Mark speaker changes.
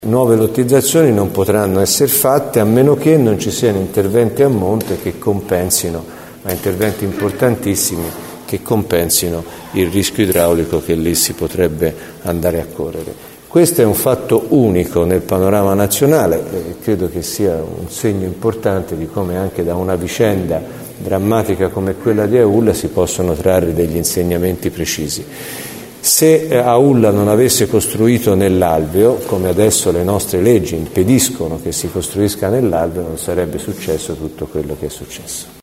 Speaker 1: Nuove lottizzazioni non potranno essere fatte a meno che non ci siano interventi a monte che compensino, ma interventi importantissimi che compensino il rischio idraulico che lì si potrebbe andare a correre. Questo è un fatto unico nel panorama nazionale e credo che sia un segno importante di come anche da una vicenda drammatica come quella di Aulla si possono trarre degli insegnamenti precisi. Se Aulla non avesse costruito nell'alveo, come adesso le nostre leggi impediscono che si costruisca nell'alveo, non sarebbe successo tutto quello che è successo.